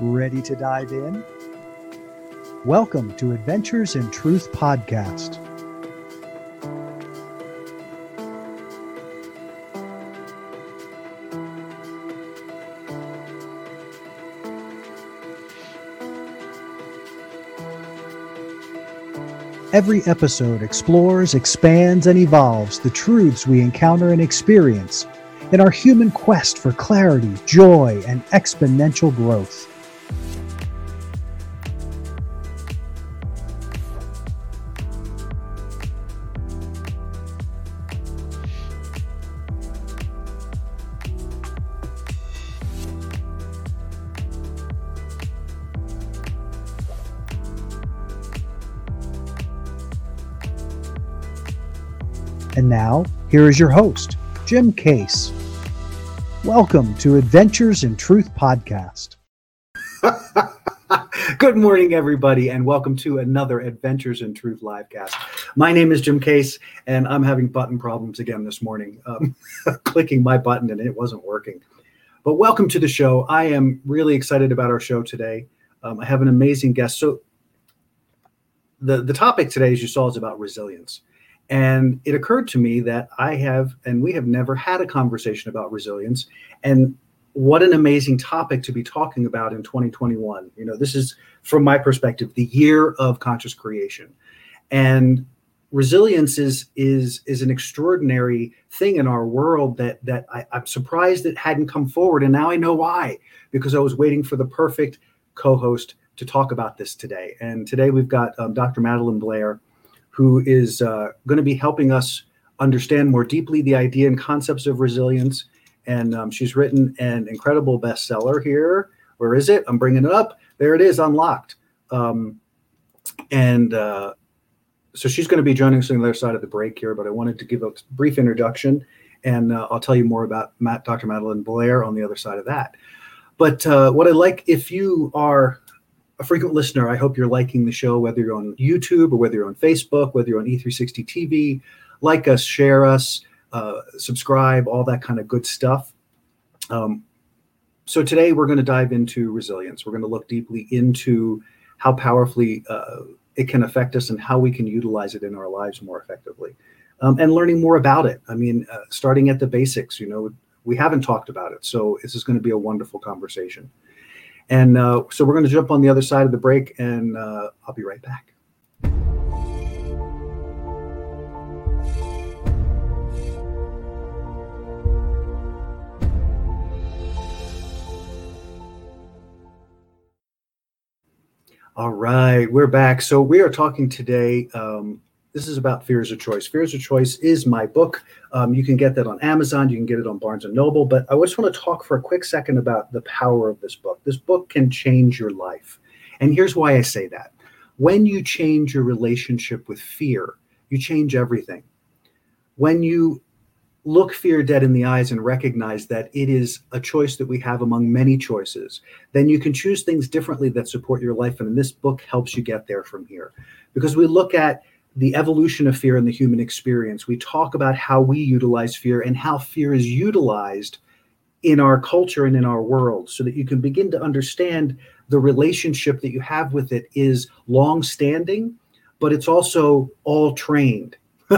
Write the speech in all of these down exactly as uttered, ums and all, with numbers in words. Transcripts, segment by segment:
Ready to dive in? Welcome to Adventures in Truth Podcast. Every episode explores, expands, and evolves the truths we encounter and experience in our human quest for clarity, joy, and exponential growth. And now, here is your host, Jim Case. Welcome to Adventures in Truth Podcast. Good morning, everybody, and welcome to another Adventures in Truth livecast. My name is Jim Case, and I'm having button problems again this morning. Um, clicking my button, and it wasn't working. But welcome to the show. I am really excited about our show today. Um, I have an amazing guest. So the, the topic today, as you saw, is about resilience. And it occurred to me that I have, and we have never had a conversation about resilience. And what an amazing topic to be talking about in twenty twenty-one. You know, this is, from my perspective, the year of conscious creation. And resilience is is is an extraordinary thing in our world that that I, I'm surprised it hadn't come forward. And now I know why, because I was waiting for the perfect co-host to talk about this today. And today we've got um, Doctor Madeline Blair, who is uh, going to be helping us understand more deeply the idea and concepts of resilience. And um, she's written an incredible bestseller here. Where is it? I'm bringing it up. There it is, Unlocked. Um, and uh, so she's going to be joining us on the other side of the break here, but I wanted to give a brief introduction, and uh, I'll tell you more about Matt, Doctor Madeline Blair on the other side of that. But uh, what I like, if you are a frequent listener, I hope you're liking the show, whether you're on YouTube or whether you're on Facebook, whether you're on E three sixty T V. Like us, share us, uh, subscribe, all that kind of good stuff. Um, so today we're going to dive into resilience. We're going to look deeply into how powerfully uh, it can affect us and how we can utilize it in our lives more effectively, um, and learning more about it. I mean, uh, starting at the basics, you know, we haven't talked about it. So this is going to be a wonderful conversation. And uh, so we're going to jump on the other side of the break, and uh, I'll be right back. All right, we're back. So we are talking today. Um, this is about Fear is a Choice. Fear is a Choice is my book. Um, you can get that on Amazon. You can get it on Barnes and Noble. But I just want to talk for a quick second about the power of this book. This book can change your life. And here's why I say that. When you change your relationship with fear, you change everything. When you look fear dead in the eyes and recognize that it is a choice that we have among many choices, then you can choose things differently that support your life. And this book helps you get there from here. Because we look at the evolution of fear in the human experience. We talk about how we utilize fear and how fear is utilized in our culture and in our world, so that you can begin to understand the relationship that you have with it is long-standing, but it's also all trained.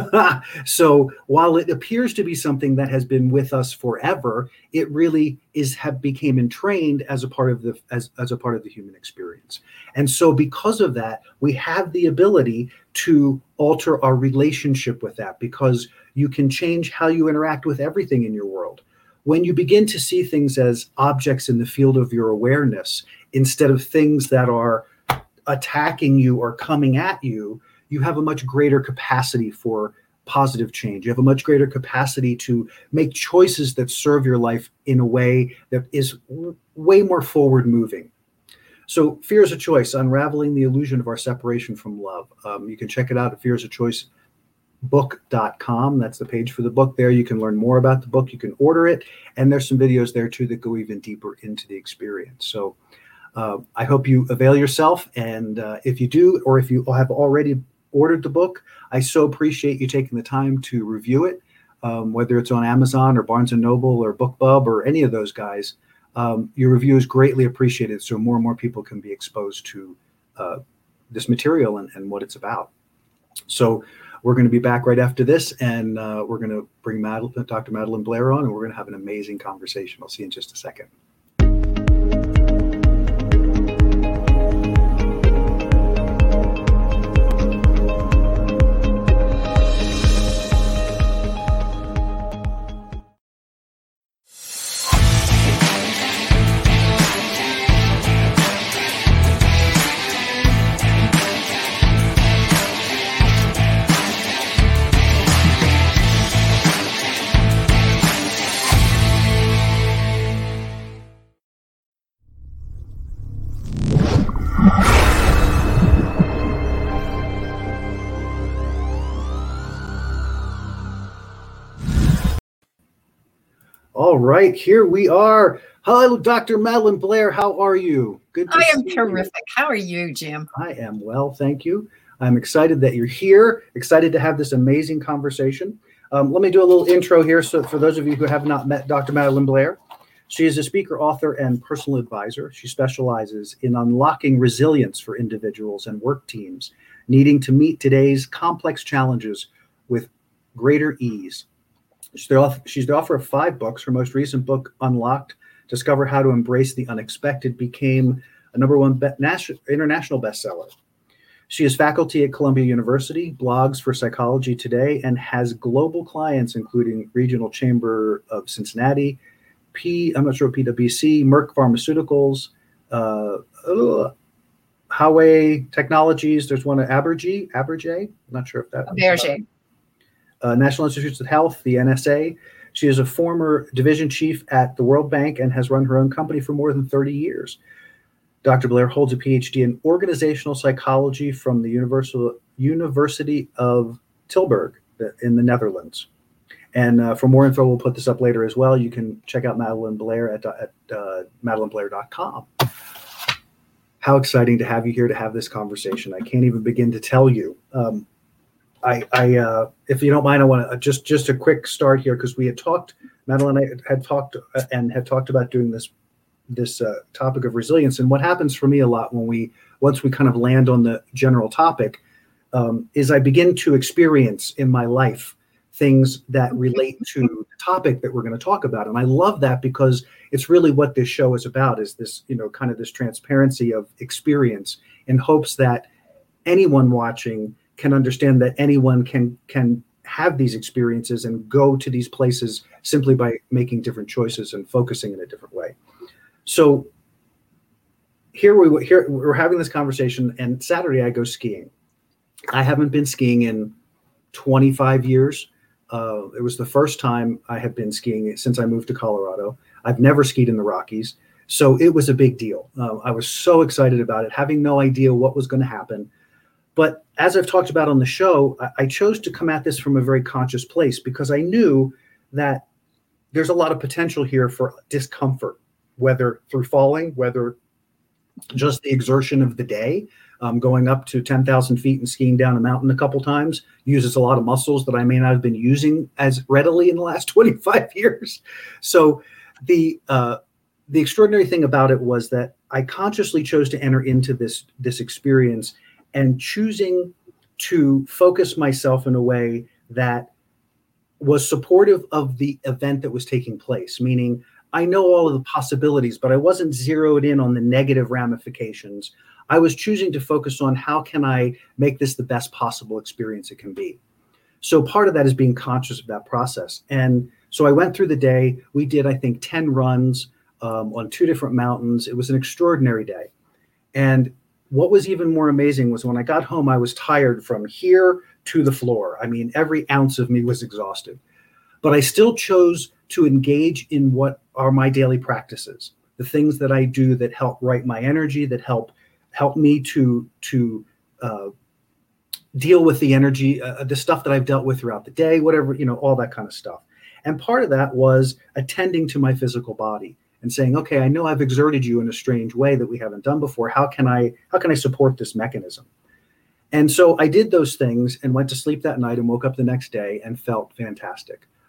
So while it appears to be something that has been with us forever, it really is have became entrained as a part of the as, as a part of the human experience. And so because of that, we have the ability to alter our relationship with that, because you can change how you interact with everything in your world. When you begin to see things as objects in the field of your awareness, instead of things that are attacking you or coming at you, you have a much greater capacity for positive change. You have a much greater capacity to make choices that serve your life in a way that is w- way more forward moving. So Fear is a Choice, Unraveling the Illusion of Our Separation from Love. Um, you can check it out at fear is a choice book dot com. That's the page for the book there. You can learn more about the book. You can order it. And there's some videos there too that go even deeper into the experience. So uh, I hope you avail yourself. And uh, if you do, or if you have already ordered the book, I so appreciate you taking the time to review it, um, whether it's on Amazon or Barnes and Noble or BookBub or any of those guys. um, your review is greatly appreciated, so more and more people can be exposed to uh, this material and, and what it's about. So we're going to be back right after this, and uh, we're going to bring Madeline, Doctor Madeline Blair on, and we're going to have an amazing conversation. I'll see you in just a second. All right, here we are. Hello, Doctor Madeline Blair. How are you? Good to I am terrific. You. How are you, Jim? I am well, thank you. I'm excited that you're here, excited to have this amazing conversation. Um, let me do a little intro here. So for those of you who have not met Doctor Madeline Blair, she is a speaker, author, and personal advisor. She specializes in unlocking resilience for individuals and work teams needing to meet today's complex challenges with greater ease. She's the, author, she's the author of five books. Her most recent book, Unlocked, Discover How to Embrace the Unexpected, became a number one be- national, international bestseller. She is faculty at Columbia University, blogs for Psychology Today, and has global clients, including Regional Chamber of Cincinnati, P, I'm not sure, P W C, Merck Pharmaceuticals, uh, uh, Huawei Technologies. There's one at Abergé, Abergé. I'm not sure if that. Abergé. Uh, National Institutes of Health, the N S A. She is a former division chief at the World Bank and has run her own company for more than thirty years. Doctor Blair holds a P H D in organizational psychology from the Universal, University of Tilburg in the Netherlands. And uh, for more info, we'll put this up later as well. You can check out Madeline Blair at, at uh, madeline blair dot com. How exciting to have you here to have this conversation. I can't even begin to tell you. Um, I, I uh, if you don't mind, I want to just just a quick start here because we had talked, Madeline and I had talked uh, and had talked about doing this this uh, topic of resilience. And what happens for me a lot when we once we kind of land on the general topic um, is I begin to experience in my life things that relate to the topic that we're going to talk about. And I love that because it's really what this show is about, is this, you know, kind of this transparency of experience in hopes that anyone watching can understand that anyone can can have these experiences and go to these places simply by making different choices and focusing in a different way. So here we here we're having this conversation, and Saturday I go skiing. I haven't been skiing in twenty-five years. Uh, it was the first time I had been skiing since I moved to Colorado. I've never skied in the Rockies, so it was a big deal. Uh, I was so excited about it, having no idea what was going to happen. But as I've talked about on the show, I, I chose to come at this from a very conscious place because I knew that there's a lot of potential here for discomfort, whether through falling, whether just the exertion of the day. Um, going up to ten thousand feet and skiing down a mountain a couple times uses a lot of muscles that I may not have been using as readily in the last twenty-five years. So the uh, the extraordinary thing about it was that I consciously chose to enter into this this experience and choosing to focus myself in a way that was supportive of the event that was taking place, meaning I know all of the possibilities, but I wasn't zeroed in on the negative ramifications. I was choosing to focus on how can I make this the best possible experience it can be. So part of that is being conscious of that process. And so I went through the day. We did, I think, ten runs um, on two different mountains. It was an extraordinary day. And what was even more amazing was when I got home, I was tired from here to the floor. I mean, every ounce of me was exhausted. But I still chose to engage in what are my daily practices, the things that I do that help right my energy, that help help me to to uh, deal with the energy, uh, the stuff that I've dealt with throughout the day, whatever, you know, all that kind of stuff. And part of that was attending to my physical body and saying, okay, I know I've exerted you in a strange way that we haven't done before. How can I how can I support this mechanism? And so I did those things and went to sleep that night and woke up the next day and felt fantastic.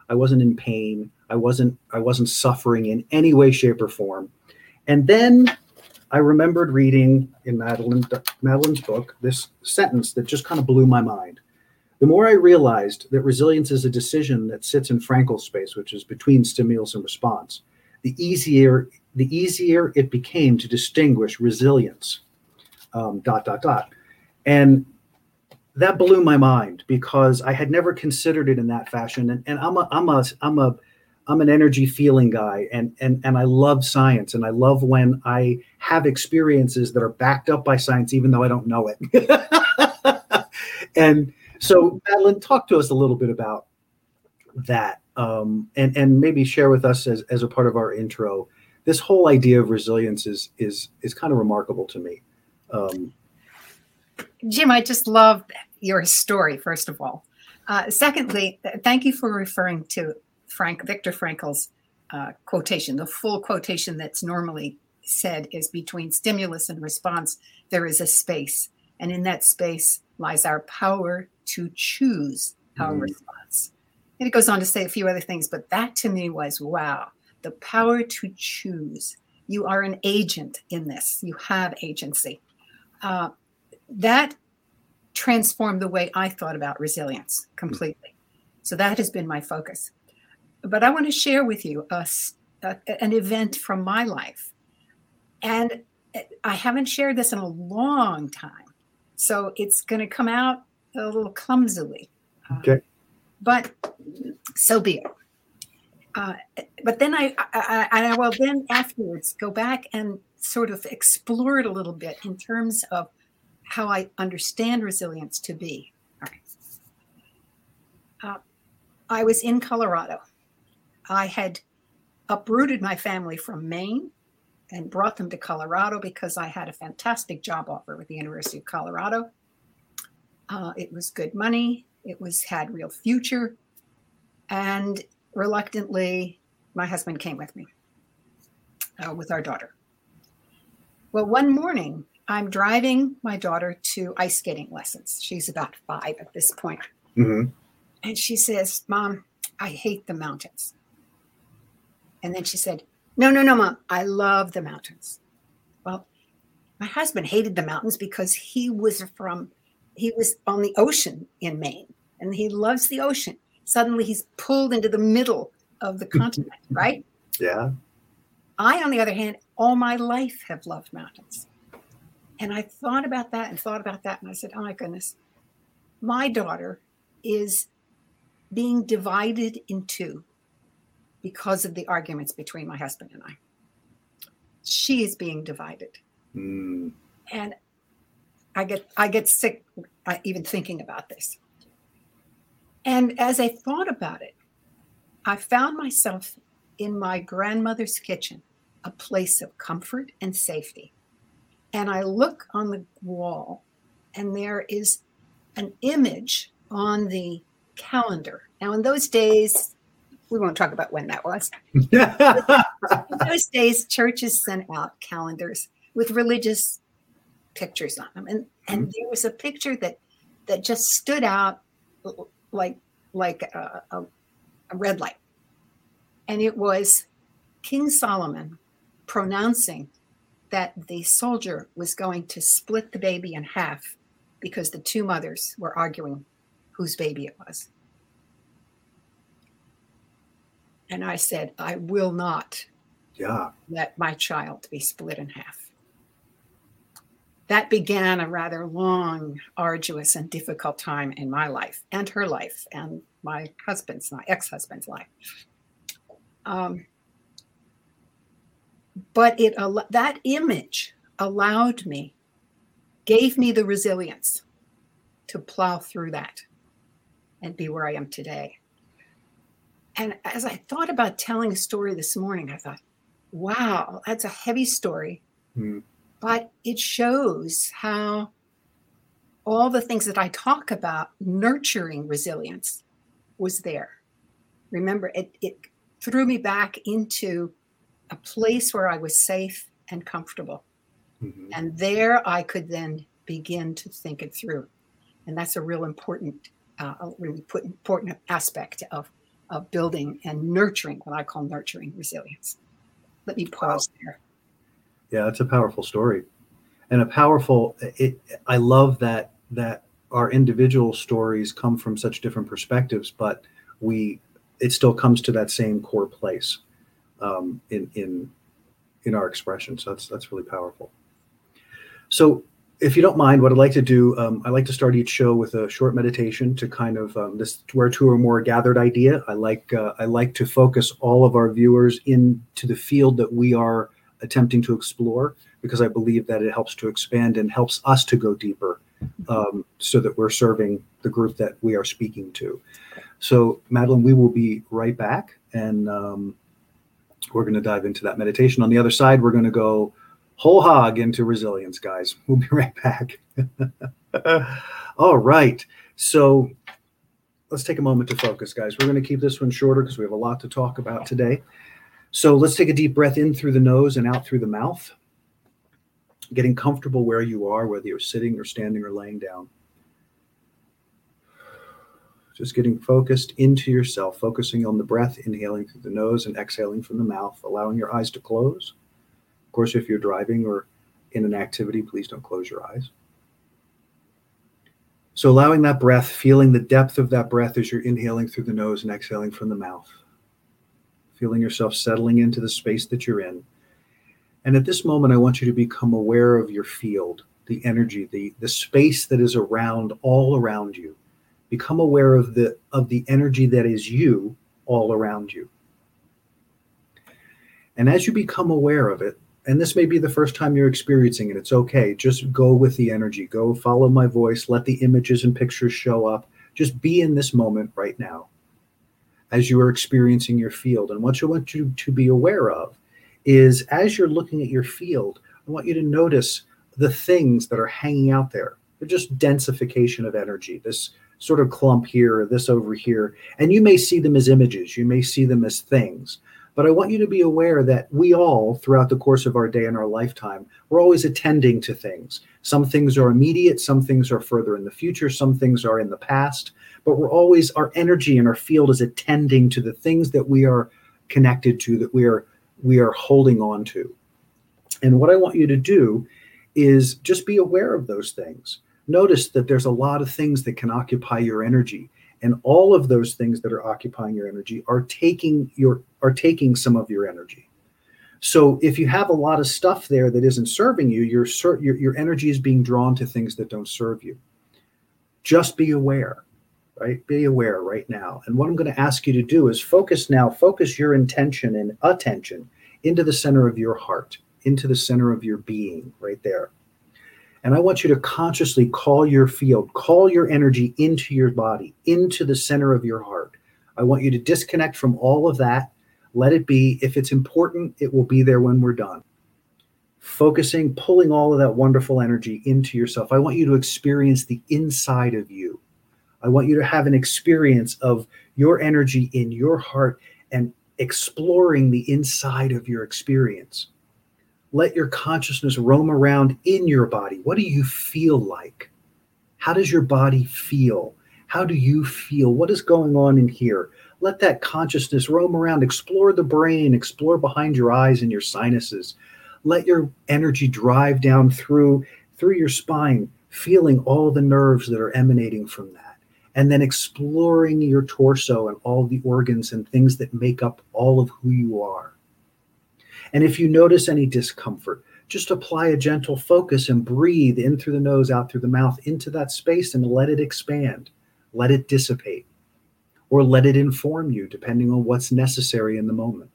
I wasn't in pain. I wasn't I wasn't suffering in any way, shape, or form. And then I remembered reading in Madeline, Madeline's book this sentence that just kind of blew my mind. The more I realized that resilience is a decision that sits in Frankel's space, which is between stimulus and response, the easier the easier it became to distinguish resilience. Um, dot dot dot, and that blew my mind because I had never considered it in that fashion. And, and I'm a I'm a I'm a I'm an energy feeling guy, and and and I love science, and I love when I have experiences that are backed up by science, even though I don't know it. And so, Madeline, talk to us a little bit about that, um, and and maybe share with us as, as a part of our intro. This whole idea of resilience is is is kind of remarkable to me. Um, Jim, I just love your story, first of all. Uh, secondly, thank you for referring to Frank Viktor Frankl's uh, quotation. The full quotation that's normally said is between stimulus and response, there is a space. And in that space lies our power to choose our mm. response. And it goes on to say a few other things, but that to me was, wow, the power to choose. You are an agent in this. You have agency. Uh, that transformed the way I thought about resilience completely. So that has been my focus. But I want to share with you a, a, an event from my life. And I haven't shared this in a long time. So it's going to come out a little clumsily. Okay. Uh, but so be it. Uh, but then I, I, I, I will then afterwards go back and sort of explore it a little bit in terms of how I understand resilience to be. All right. Uh, I was in Colorado. I had uprooted my family from Maine and brought them to Colorado because I had a fantastic job offer with the University of Colorado. Uh, it was good money. It was had real future. And reluctantly, my husband came with me, uh, with our daughter. Well, one morning, I'm driving my daughter to ice skating lessons. She's about five at this point. Mm-hmm. And she says, Mom, I hate the mountains. And then she said, no, no, no, Mom, I love the mountains. Well, my husband hated the mountains because he was from, he was on the ocean in Maine, and he loves the ocean. Suddenly he's pulled into the middle of the continent, right? Yeah. I, on the other hand, all my life have loved mountains. And I thought about that and thought about that. And I said, oh my goodness, my daughter is being divided in two because of the arguments between my husband and I. She is being divided. Mm. And I get, I get sick uh, even thinking about this. And as I thought about it, I found myself in my grandmother's kitchen, a place of comfort and safety. And I look on the wall, and there is an image on the calendar. Now, in those days, we won't talk about when that was. In those days, churches sent out calendars with religious pictures on them. And, and mm-hmm. there was a picture that, that just stood out like, like a, a, a red light. And it was King Solomon pronouncing that the soldier was going to split the baby in half because the two mothers were arguing whose baby it was. And I said, I will not yeah. let my child be split in half. That began a rather long, arduous, and difficult time in my life and her life and my husband's, my ex-husband's life. Um, But it that image allowed me, gave me the resilience to plow through that and be where I am today. And as I thought about telling a story this morning, I thought, wow, that's a heavy story. Mm. But it shows how all the things that I talk about nurturing resilience was there. Remember, it, it threw me back into a place where I was safe and comfortable. Mm-hmm. And there I could then begin to think it through. And that's a real important, uh, a really important aspect of of building and nurturing what I call nurturing resilience. Let me pause wow. there. Yeah, it's a powerful story, and a powerful. It. I love that that our individual stories come from such different perspectives, but we it still comes to that same core place um, in in in our expression. So that's that's really powerful. So, if you don't mind, what I'd like to do, um, I like to start each show with a short meditation to kind of um, this where two or more gathered idea. I like uh, I like to focus all of our viewers into the field that we are attempting to explore, because I believe that it helps to expand and helps us to go deeper, um, so that we're serving the group that we are speaking to. So, Madeline, we will be right back, and um, we're going to dive into that meditation. On the other side, we're going to go whole hog into resilience, guys. We'll be right back. All right. So let's take a moment to focus, guys. We're going to keep this one shorter because we have a lot to talk about today. So let's take a deep breath in through the nose and out through the mouth, getting comfortable where you are, whether you're sitting or standing or laying down. Just getting focused into yourself, focusing on the breath, inhaling through the nose and exhaling from the mouth, allowing your eyes to close. Of course, if you're driving or in an activity, please don't close your eyes. So allowing that breath, feeling the depth of that breath as you're inhaling through the nose and exhaling from the mouth. Feeling yourself settling into the space that you're in. And at this moment, I want you to become aware of your field, the energy, the, the space that is around, all around you. Become aware of the, of the energy that is you all around you. And as you become aware of it, and this may be the first time you're experiencing it, it's okay. Just go with the energy. Go follow my voice. Let the images and pictures show up. Just be in this moment right now as you are experiencing your field. And what I want you to be aware of is, as you're looking at your field, I want you to notice the things that are hanging out there. They're just densification of energy, this sort of clump here, or this over here. And you may see them as images. You may see them as things. But I want you to be aware that we all, throughout the course of our day and our lifetime, we're always attending to things. Some things are immediate, some things are further in the future, some things are in the past, but we're always, our energy and our field is attending to the things that we are connected to, that we are we are holding on to. And what I want you to do is just be aware of those things. Notice that there's a lot of things that can occupy your energy. And all of those things that are occupying your energy are taking your are taking some of your energy. So if you have a lot of stuff there that isn't serving you, your your your energy is being drawn to things that don't serve you. Just be aware, right? Be aware right now. And what I'm going to ask you to do is focus now, focus your intention and attention into the center of your heart, into the center of your being, right there. And I want you to consciously call your field, call your energy into your body, into the center of your heart. I want you to disconnect from all of that. Let it be. If it's important, it will be there when we're done. Focusing, pulling all of that wonderful energy into yourself. I want you to experience the inside of you. I want you to have an experience of your energy in your heart and exploring the inside of your experience. Let your consciousness roam around in your body. What do you feel like? How does your body feel? How do you feel? What is going on in here? Let that consciousness roam around. Explore the brain. Explore behind your eyes and your sinuses. Let your energy drive down through, through your spine, feeling all the nerves that are emanating from that. And then exploring your torso and all the organs and things that make up all of who you are. And if you notice any discomfort, just apply a gentle focus and breathe in through the nose, out through the mouth, into that space, and let it expand. Let it dissipate, or let it inform you, depending on what's necessary in the moment.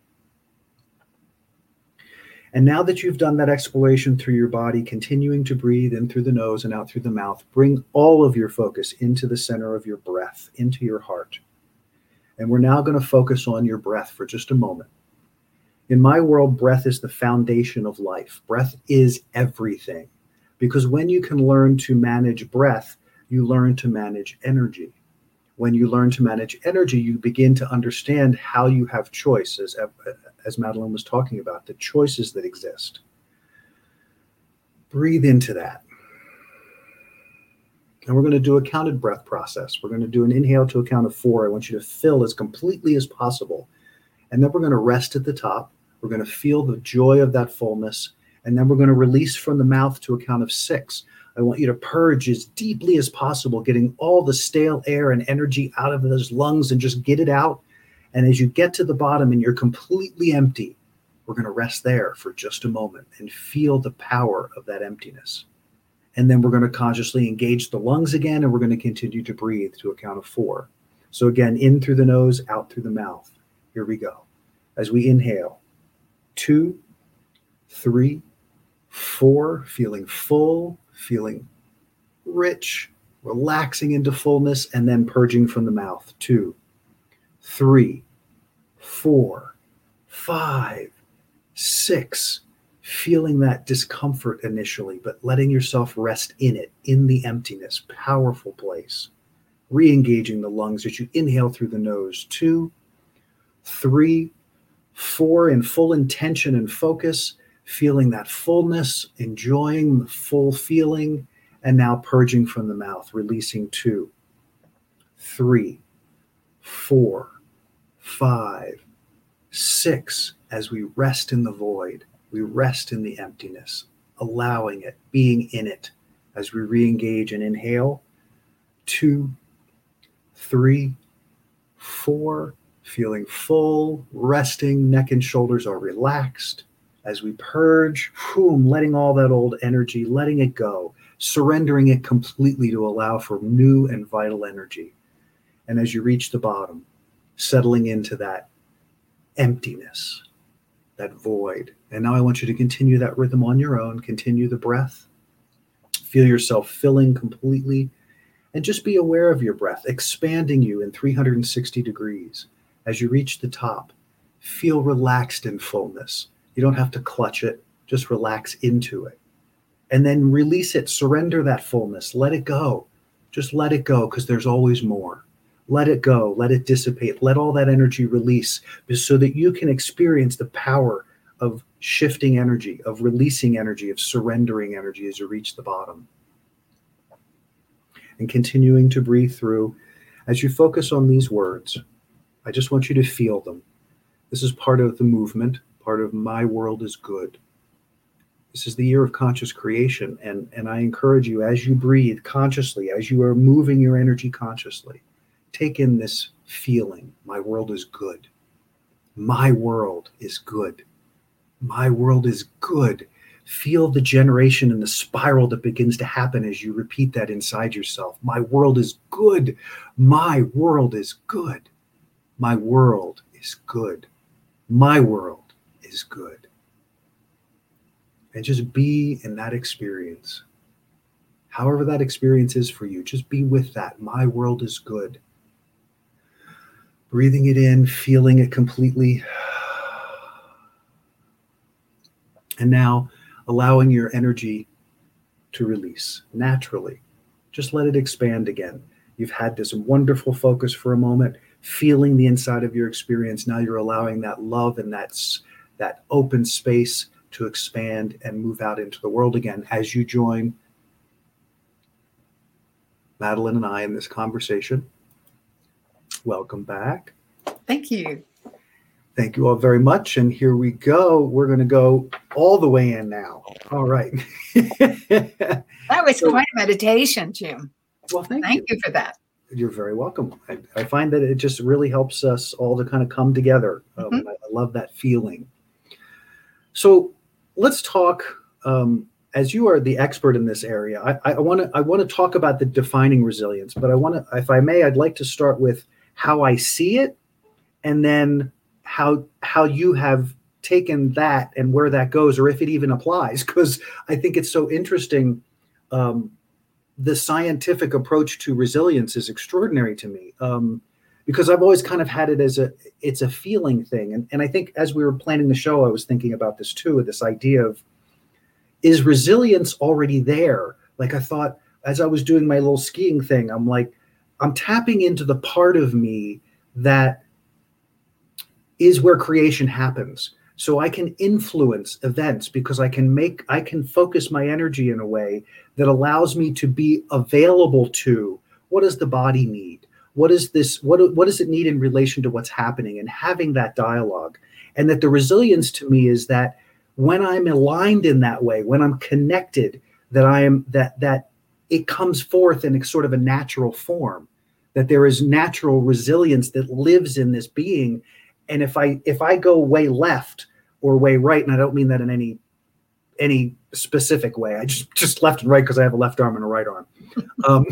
And now that you've done that exploration through your body, continuing to breathe in through the nose and out through the mouth, bring all of your focus into the center of your breath, into your heart. And we're now going to focus on your breath for just a moment. In my world, breath is the foundation of life. Breath is everything. Because when you can learn to manage breath, you learn to manage energy. When you learn to manage energy, you begin to understand how you have choice, as, as Madeline was talking about, the choices that exist. Breathe into that. And we're going to do a counted breath process. We're going to do an inhale to a count of four. I want you to fill as completely as possible. And then we're going to rest at the top. We're going to feel the joy of that fullness. And then we're going to release from the mouth to a count of six. I want you to purge as deeply as possible, getting all the stale air and energy out of those lungs and just get it out. And as you get to the bottom and you're completely empty, we're going to rest there for just a moment and feel the power of that emptiness. And then we're going to consciously engage the lungs again, and we're going to continue to breathe to a count of four. So again, in through the nose, out through the mouth. Here we go. As we inhale, two, three, four, feeling full, feeling rich, relaxing into fullness, and then purging from the mouth. Two, three, four, five, six. Feeling that discomfort initially, but letting yourself rest in it, in the emptiness. Powerful place. Re-engaging the lungs as you inhale through the nose. Two, three, four, in full intention and focus, feeling that fullness, enjoying the full feeling, and now purging from the mouth, releasing two, three, four, five, six, as we rest in the void. We rest in the emptiness, allowing it, being in it, as we re-engage and inhale. Two, three, four, feeling full, resting, neck and shoulders are relaxed. As we purge, boom, letting all that old energy, letting it go, surrendering it completely to allow for new and vital energy. And as you reach the bottom, settling into that emptiness, that void. And now I want you to continue that rhythm on your own. Continue the breath. Feel yourself filling completely. And just be aware of your breath, expanding you in three hundred sixty degrees. As you reach the top, feel relaxed in fullness. You don't have to clutch it. Just relax into it. And then release it. Surrender that fullness. Let it go. Just let it go, because there's always more. Let it go. Let it dissipate. Let all that energy release, so that you can experience the power of shifting energy, of releasing energy, of surrendering energy as you reach the bottom. And continuing to breathe through. As you focus on these words, I just want you to feel them. This is part of the movement, part of My World is Good. This is the year of conscious creation. And, and I encourage you, as you breathe consciously, as you are moving your energy consciously, take in this feeling. My world is good. My world is good. My world is good. Feel the generation and the spiral that begins to happen as you repeat that inside yourself. My world is good. My world is good. My world is good. My world is good. And just be in that experience. However that experience is for you, just be with that. My world is good. Breathing it in, feeling it completely. And now allowing your energy to release naturally. Just let it expand again. You've had this wonderful focus for a moment, feeling the inside of your experience. Now you're allowing that love and that's that open space to expand and move out into the world again as you join Madeline and I in this conversation. Welcome back. Thank you. Thank you all very much. And here we go. We're going to go all the way in now. All right. That was so, quite a meditation, Jim. Well, thank, thank you. you for that. You're very welcome. I, I find that it just really helps us all to kind of come together. Um, mm-hmm. I, I love that feeling. So let's talk, um, as you are the expert in this area, I want to I want to talk about the defining resilience, but I want to, if I may, I'd like to start with how I see it, and then how how you have taken that and where that goes, or if it even applies, because I think it's so interesting. Um, the scientific approach to resilience is extraordinary to me, um, because I've always kind of had it as a, it's a feeling thing. And, and I think as we were planning the show, I was thinking about this too, this idea of, is resilience already there? Like I thought, as I was doing my little skiing thing, I'm like, I'm tapping into the part of me that is where creation happens. So I can influence events because I can make, I can focus my energy in a way that allows me to be available to what does the body need? What is this? What, what does it need in relation to what's happening, and having that dialogue. And that the resilience to me is that when I'm aligned in that way, when I'm connected, that I am, that, that it comes forth in a sort of a natural form, that there is natural resilience that lives in this being. And if I, if I go way left or way right, and I don't mean that in any, any specific way, I just, just left and right because I have a left arm and a right arm. Um,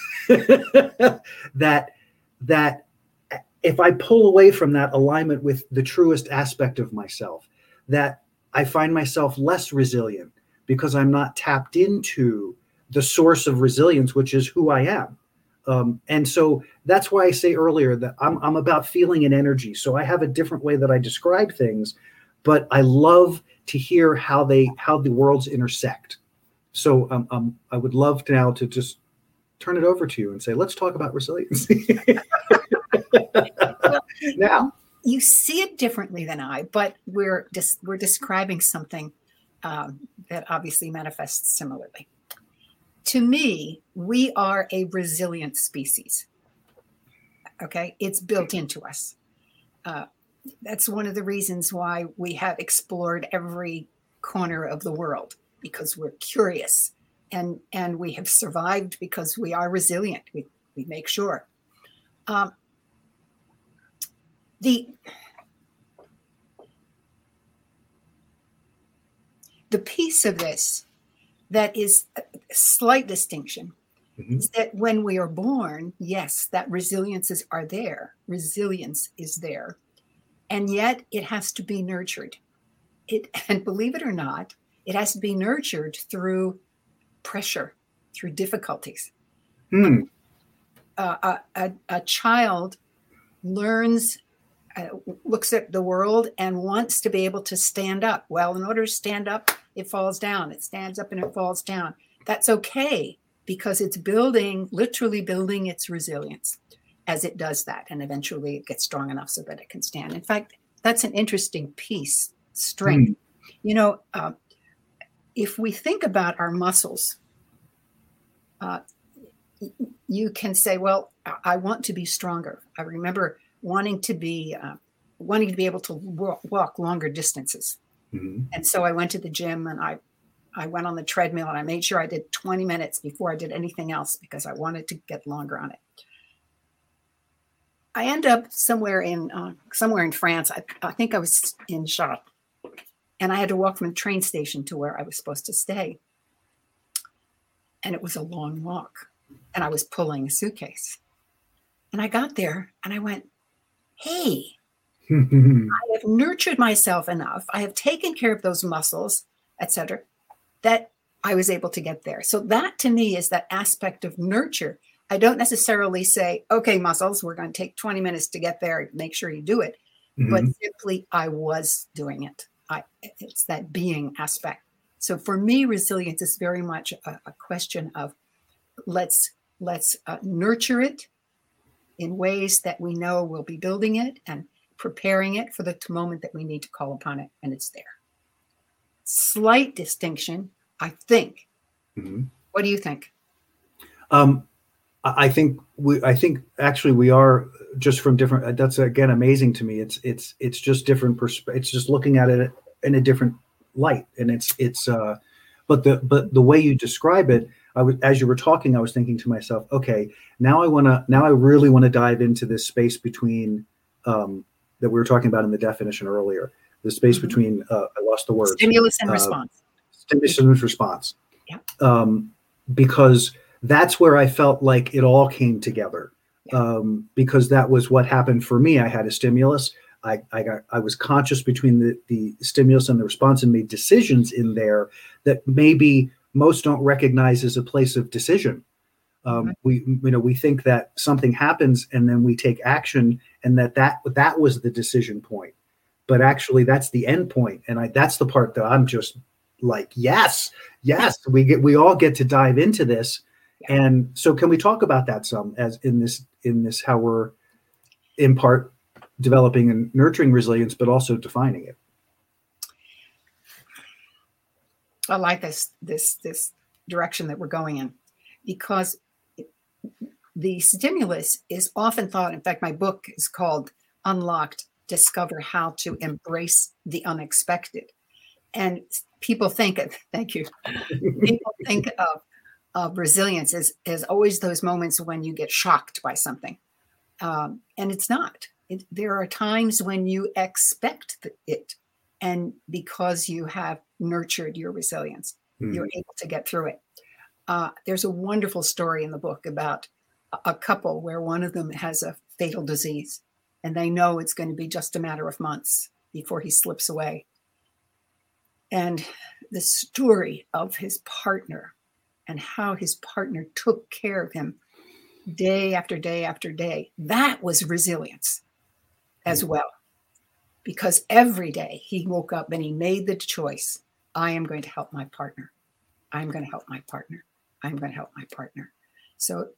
that, that if I pull away from that alignment with the truest aspect of myself, that I find myself less resilient because I'm not tapped into the source of resilience, which is who I am. Um, and so that's why I say earlier that I'm, I'm about feeling and energy. So I have a different way that I describe things, but I love to hear how they, how the worlds intersect. So um, um, I would love now to just turn it over to you and say, let's talk about resiliency. Well, now, you see it differently than I, but we're dis- we're describing something um, that obviously manifests similarly. To me, we are a resilient species. Okay, it's built into us. Uh, that's one of the reasons why we have explored every corner of the world, because we're curious, and and we have survived because we are resilient. We we make sure. Um, the the piece of this that is a slight distinction mm-hmm. is that when we are born, yes, that resiliences are there. Resilience is there. And yet it has to be nurtured. It, and believe it or not, it has to be nurtured through pressure, through difficulties. Hmm. Uh, a, a, a child learns, uh, looks at the world and wants to be able to stand up. Well, in order to stand up, it falls down. It stands up and it falls down. That's okay, because it's building, literally building its resilience as it does that. And eventually it gets strong enough so that it can stand. In fact, that's an interesting piece, strength. Mm. You know, uh, if we think about our muscles, uh, you can say, well, I want to be stronger. I remember wanting to be, uh, wanting to be able to walk, walk longer distances. Mm-hmm. And so I went to the gym and I, I went on the treadmill and I made sure I did twenty minutes before I did anything else because I wanted to get longer on it. I end up somewhere in, uh, somewhere in France. I, I think I was in Chartres, and I had to walk from the train station to where I was supposed to stay. And it was a long walk, and I was pulling a suitcase. And I got there and I went, hey, I have nurtured myself enough. I have taken care of those muscles, et cetera, that I was able to get there. So that to me is that aspect of nurture. I don't necessarily say, okay, muscles, we're going to take twenty minutes to get there. Make sure you do it. Mm-hmm. But simply, I was doing it. I, it's that being aspect. So for me, resilience is very much a, a question of let's, let's uh, nurture it in ways that we know we'll be building it and preparing it for the moment that we need to call upon it, and it's there. Slight distinction, I think. Mm-hmm. What do you think? Um, I think we. I think actually we are just from different. That's again amazing to me. It's it's it's just different perspective. It's just looking at it in a different light, and it's it's. Uh, but the but the way you describe it, I was as you were talking, I was thinking to myself, okay, now I want to. Now I really want to dive into this space between. Um, that we were talking about in the definition earlier, the space mm-hmm. between, uh, I lost the word. Stimulus and uh, response. Stimulus and response. Yeah. Um, because that's where I felt like it all came together. Yeah. Um, because that was what happened for me. I had a stimulus. I, I got, I was conscious between the, the stimulus and the response and made decisions in there that maybe most don't recognize as a place of decision. Um, we, you know, we think that something happens and then we take action, and that that that was the decision point, but actually that's the end point. And I, that's the part that I'm just like, yes, yes, we get, we all get to dive into this. Yeah. And so, can we talk about that some as in this in this how we're in part developing and nurturing resilience, but also defining it? I like this this this direction that we're going in, because the stimulus is often thought. In fact, my book is called Unlocked: Discover How to Embrace the Unexpected. And people think of, thank you, people think of, of resilience as, as always those moments when you get shocked by something. Um, and it's not. It, there are times when you expect it. And because you have nurtured your resilience, mm. you're able to get through it. Uh, there's a wonderful story in the book about a, a couple where one of them has a fatal disease, and they know it's going to be just a matter of months before he slips away. And the story of his partner and how his partner took care of him day after day after day, that was resilience as well. Because every day he woke up and he made the choice, I am going to help my partner. I'm going to help my partner. I'm going to help my partner. So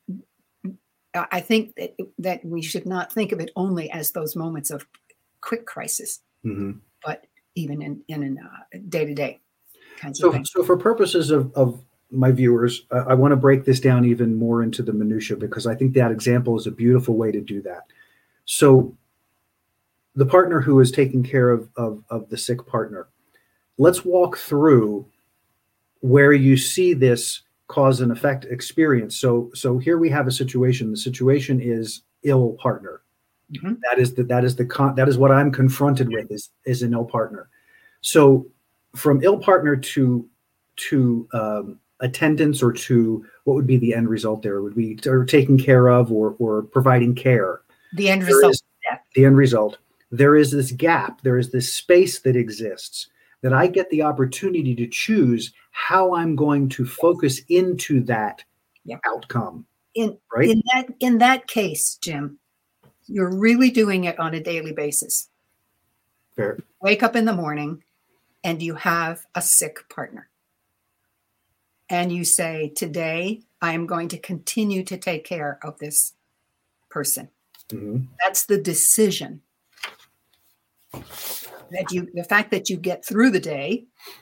I think that, that we should not think of it only as those moments of quick crisis, mm-hmm. but even in, in uh, day-to-day kinds so, of things. So for purposes of, of my viewers, uh, I want to break this down even more into the minutia, because I think that example is a beautiful way to do that. So the partner who is taking care of, of, of the sick partner, let's walk through where you see this cause and effect experience. So, so here we have a situation. The situation is ill partner. Mm-hmm. That is the, that is the con, that is what I'm confronted with is, is an ill partner. So from ill partner to, to um, attendance, or to what would be the end result there? Would be or taking care of, or, or providing care. The end result. Is, yeah. The end result. There is this gap. There is this space that exists that I get the opportunity to choose how I'm going to focus into that yeah. outcome. In, right? in that, in that case, Jim, you're really doing it on a daily basis. Fair. Wake up in the morning and you have a sick partner. And you say, today, I am going to continue to take care of this person. Mm-hmm. That's the decision. That you, the fact that you get through the day,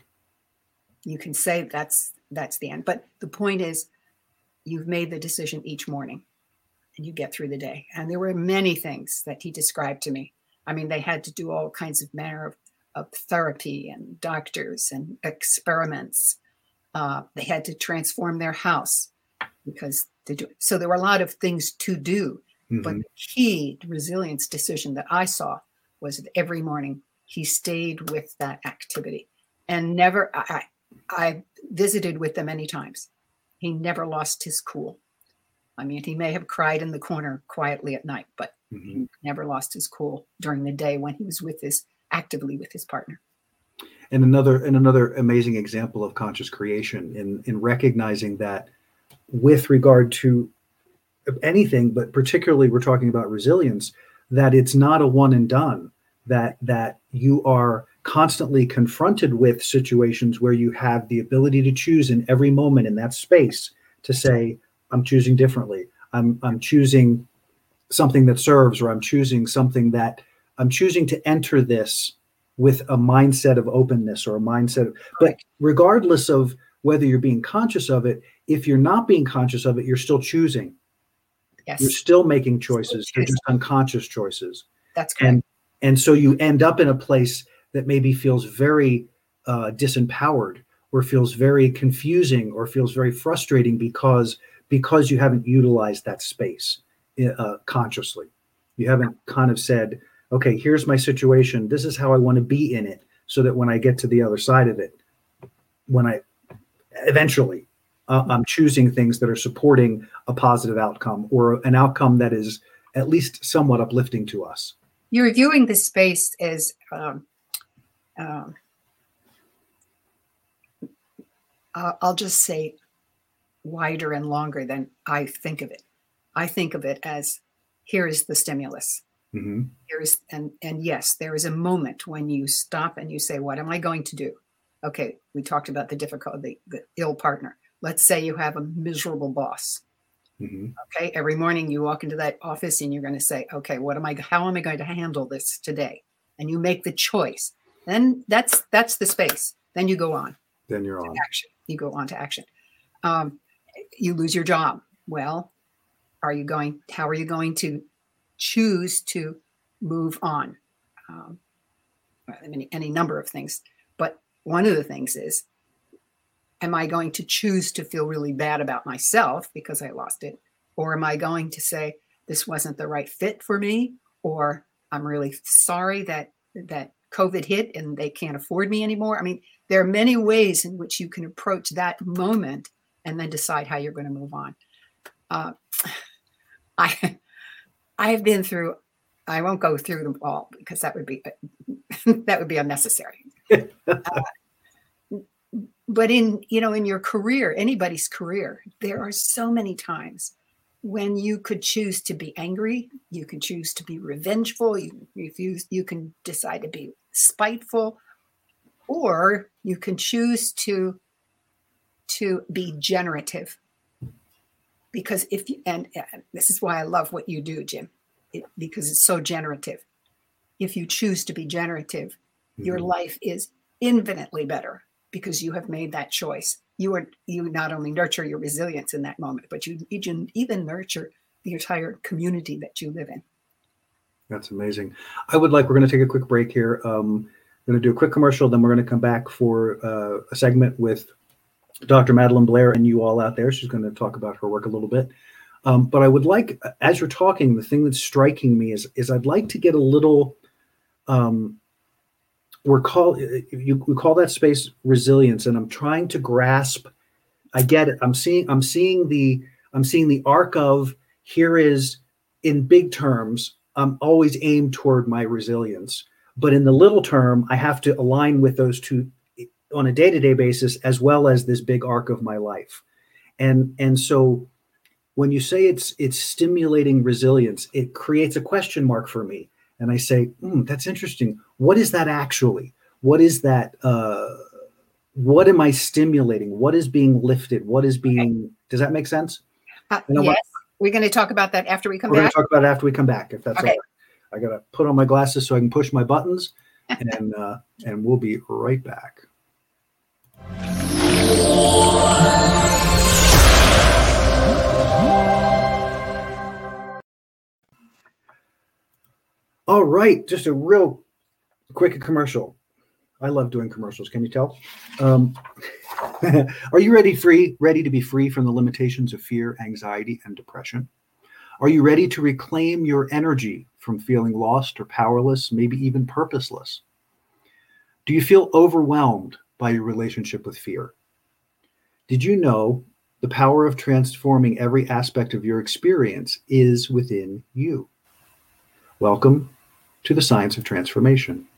you can say that's that's the end. But the point is, you've made the decision each morning, and you get through the day. And there were many things that he described to me. I mean, they had to do all kinds of manner of, of therapy and doctors and experiments. Uh, they had to transform their house because they do. So there were a lot of things to do. Mm-hmm. But the key resilience decision that I saw was that every morning he stayed with that activity, and never, I, I visited with them many times. He never lost his cool. I mean, he may have cried in the corner quietly at night, but mm-hmm. he never lost his cool during the day when he was with his, actively with his partner. And another, and another amazing example of conscious creation in, in recognizing that with regard to anything, but particularly we're talking about resilience, that it's not a one and done, that, that you are constantly confronted with situations where you have the ability to choose in every moment in that space to say, I'm choosing differently. I'm, I'm choosing something that serves, or I'm choosing something that I'm choosing to enter this with a mindset of openness, or a mindset of, but regardless of whether you're being conscious of it, if you're not being conscious of it, you're still choosing. Yes. You're still making choices. They're just unconscious choices. That's correct. And, and so you end up in a place that maybe feels very uh, disempowered, or feels very confusing, or feels very frustrating because, because you haven't utilized that space uh, consciously. You haven't kind of said, okay, here's my situation. This is how I want to be in it, so that when I get to the other side of it, when I eventually uh, I'm choosing things that are supporting a positive outcome, or an outcome that is at least somewhat uplifting to us. You're viewing this space as um, um, I'll just say wider and longer than I think of it. I think of it as, here is the stimulus. Mm-hmm. Here is, and, and yes, there is a moment when you stop and you say, what am I going to do? Okay, we talked about the difficulty, the ill partner. Let's say you have a miserable boss. Mm-hmm. Okay, every morning you walk into that office and you're going to say, okay, what am I, how am I going to handle this today? And you make the choice. Then that's, that's the space. Then you go on. then you're on action. You go on to action. Um, you lose your job. Well, are you going, how are you going to choose to move on? Um, I mean, any number of things. But one of the things is, am I going to choose to feel really bad about myself because I lost it? Or am I going to say, this wasn't the right fit for me? Or I'm really sorry that, that COVID hit and they can't afford me anymore. I mean, there are many ways in which you can approach that moment and then decide how you're going to move on. Uh, I, I have been through, I won't go through them all because that would be, that would be unnecessary. uh, but in, you know, in your career, anybody's career, there are so many times when you could choose to be angry, you can choose to be revengeful, you refuse, you can decide to be spiteful, or you can choose to, to be generative. Because if you, and, and this is why I love what you do, Jim, it, because it's so generative. If you choose to be generative, mm-hmm. your life is infinitely better because you have made that choice. You are, you not only nurture your resilience in that moment, but you, you even nurture the entire community that you live in. That's amazing. I would like, we're going to take a quick break here. Um, we're going to do a quick commercial, then we're going to come back for uh, a segment with Doctor Madeline Blair and you all out there. She's going to talk about her work a little bit. Um, but I would like, as you're talking, the thing that's striking me is, is I'd like to get a little, um, we're call, you, we call that space resilience. And I'm trying to grasp, I get it. I'm seeing, I'm seeing the, I'm seeing the arc of here is in big terms, I'm always aimed toward my resilience, but in the little term, I have to align with those two on a day-to-day basis, as well as this big arc of my life. And, and so when you say it's, it's stimulating resilience, it creates a question mark for me. And I say, mm, that's interesting. What is that actually? What is that? Uh, what am I stimulating? What is being lifted? What is being, okay. Does that make sense? Uh, yes. Want, we're going to talk about that after we come we're back. We're going to talk about it after we come back, if that's okay. all right. I got to put on my glasses so I can push my buttons and, uh, and we'll be right back. All right, just a real quick commercial. I love doing commercials. Can you tell? Um, are you ready free, ready to be free from the limitations of fear, anxiety, and depression? Are you ready to reclaim your energy from feeling lost or powerless, maybe even purposeless? Do you feel overwhelmed by your relationship with fear? Did you know the power of transforming every aspect of your experience is within you? Welcome to the Science of Transformation.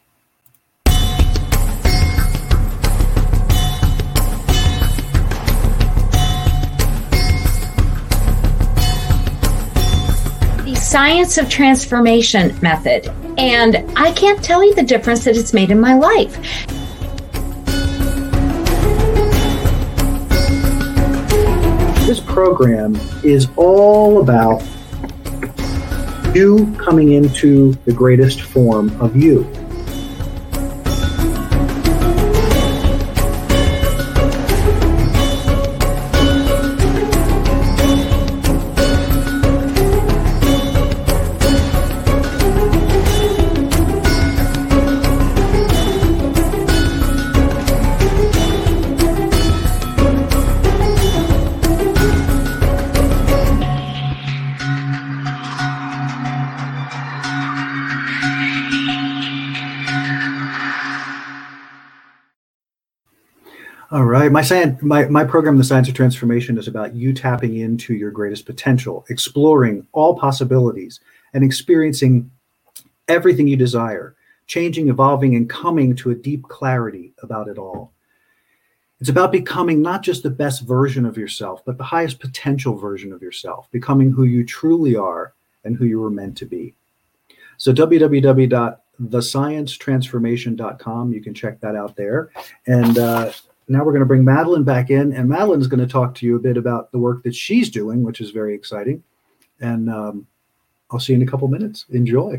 The Science of Transformation method. And I can't tell you the difference that it's made in my life. This program is all about you coming into the greatest form of you. All right. My, science, my, my program, The Science of Transformation, is about you tapping into your greatest potential, exploring all possibilities, and experiencing everything you desire, changing, evolving, and coming to a deep clarity about it all. It's about becoming not just the best version of yourself, but the highest potential version of yourself, becoming who you truly are and who you were meant to be. So w w w dot the science transformation dot com, you can check that out there. And uh, now we're going to bring Madeline back in, and Madeline's going to talk to you a bit about the work that she's doing, which is very exciting. And um, I'll see you in a couple minutes. Enjoy.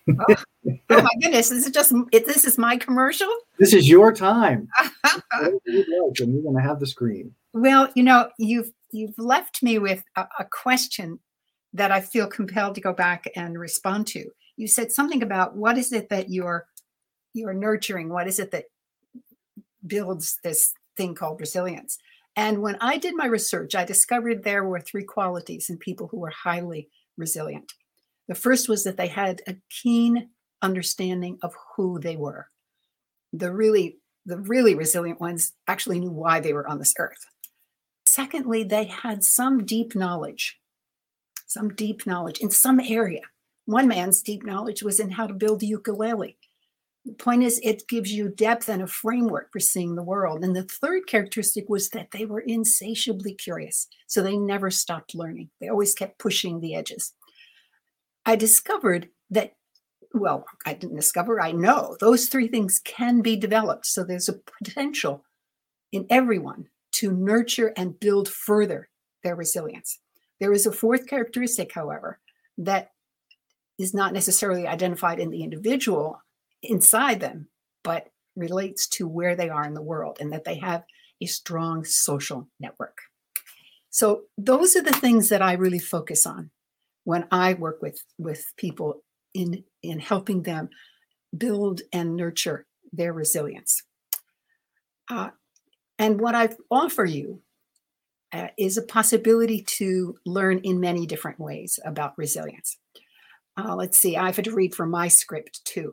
Oh, oh my goodness! This is just it, this is my commercial. This is your time. Whatever you'd like, and you're going to have the screen. Well, you know, you've you've left me with a, a question that I feel compelled to go back and respond to. You said something about what is it that you're you're nurturing? What is it that builds this thing called resilience? And when I did my research, I discovered there were three qualities in people who were highly resilient. The first was that they had a keen understanding of who they were. The really, the really resilient ones actually knew why they were on this earth. Secondly, they had some deep knowledge, some deep knowledge in some area. One man's deep knowledge was in how to build a ukulele. The point is, it gives you depth and a framework for seeing the world. And the third characteristic was that they were insatiably curious. So they never stopped learning. They always kept pushing the edges. I discovered that, well, I didn't discover, I know those three things can be developed. So there's a potential in everyone to nurture and build further their resilience. There is a fourth characteristic, however, that is not necessarily identified in the individual inside them, but relates to where they are in the world and that they have a strong social network. So those are the things that I really focus on when I work with, with people in, in helping them build and nurture their resilience. Uh, and what I offer you uh, is a possibility to learn in many different ways about resilience. Uh, let's see, I have to read from my script too.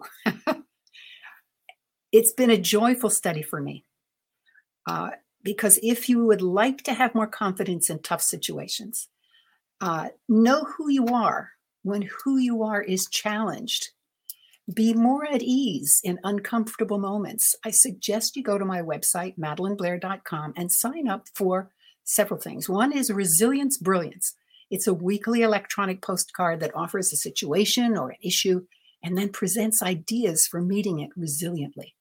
It's been a joyful study for me uh, because if you would like to have more confidence in tough situations, uh, know who you are when who you are is challenged. Be more at ease in uncomfortable moments. I suggest you go to my website, madeline blair dot com, and sign up for several things. One is Resilience Brilliance. It's a weekly electronic postcard that offers a situation or an issue and then presents ideas for meeting it resiliently.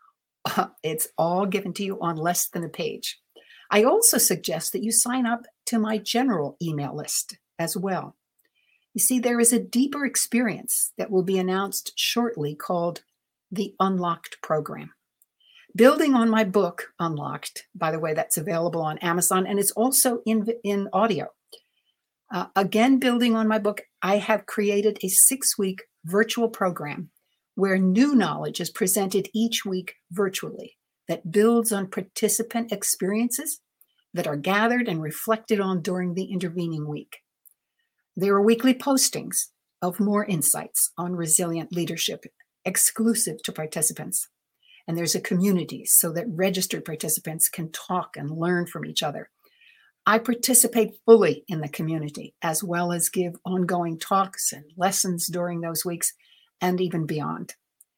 Uh, it's all given to you on less than a page. I also suggest that you sign up to my general email list as well. You see, there is a deeper experience that will be announced shortly called the Unlocked Program. Building on my book, Unlocked, by the way, that's available on Amazon, and it's also in, in audio. Uh, again, building on my book, I have created a six-week virtual program where new knowledge is presented each week virtually that builds on participant experiences that are gathered and reflected on during the intervening week. There are weekly postings of more insights on resilient leadership exclusive to participants. And there's a community so that registered participants can talk and learn from each other. I participate fully in the community as well as give ongoing talks and lessons during those weeks and even beyond.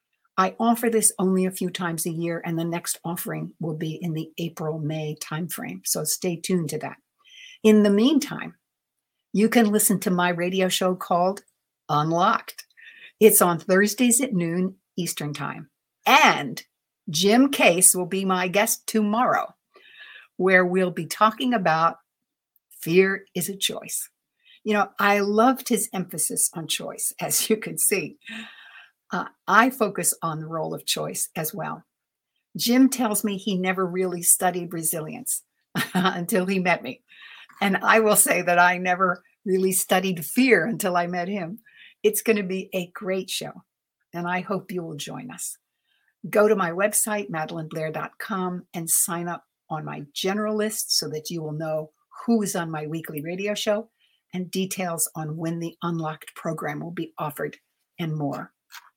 I offer this only a few times a year, and the next offering will be in the April-May timeframe, so stay tuned to that. In the meantime, you can listen to my radio show called Unlocked. It's on Thursdays at noon Eastern Time. And Jim Case will be my guest tomorrow, where we'll be talking about fear is a choice. You know, I loved his emphasis on choice, as you can see. Uh, I focus on the role of choice as well. Jim tells me he never really studied resilience until he met me. And I will say that I never really studied fear until I met him. It's going to be a great show, and I hope you will join us. Go to my website, madeline blair dot com, and sign up on my general list so that you will know who is on my weekly radio show and details on when the Unlocked program will be offered and more.